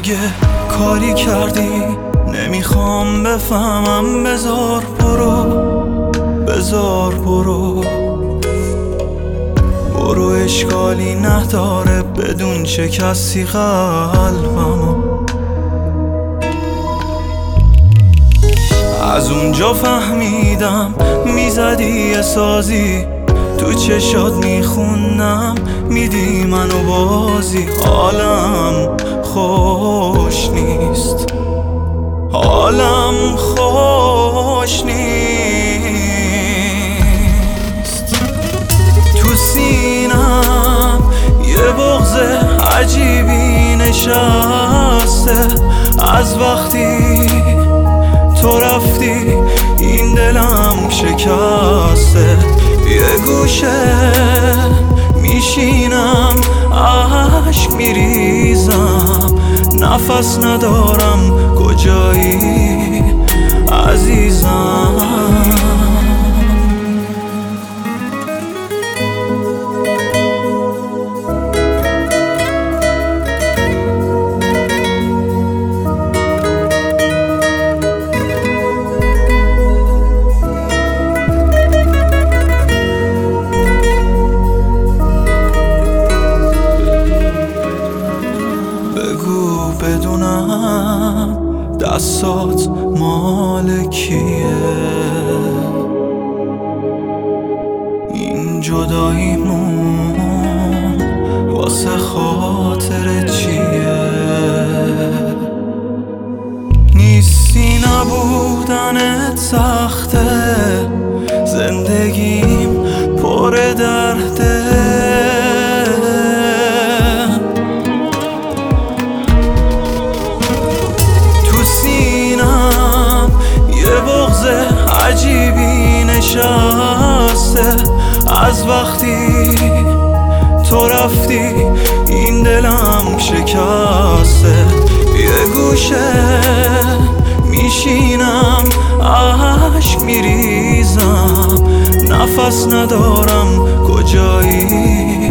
اگه کاری کردی نمیخوام بفهمم، بذار برو اشکالی نداره بدون شکستی قلبمو. از اونجا فهمیدم میزدی یه سازی، تو چشات میخونم میدی منو بازی. حالم خوش نیست، حالم خوش نیست. تو سینم یه بغض عجیبی نشسته، از وقتی تو رفتی این دلم شکسته. یه گوشه میشینم عشق میریزم، نفس ندارم کجایی عزیزم. بگو بدونم دستات مال کیه، این جداییمون واسه خاطر چیه؟ نیستی نبودنت سخته، زندگیم پر درده. عجیبی نشسته، از وقتی تو رفتی این دلم شکسته. یه گوشه میشینم عشق میریزم، نفس ندارم کجایی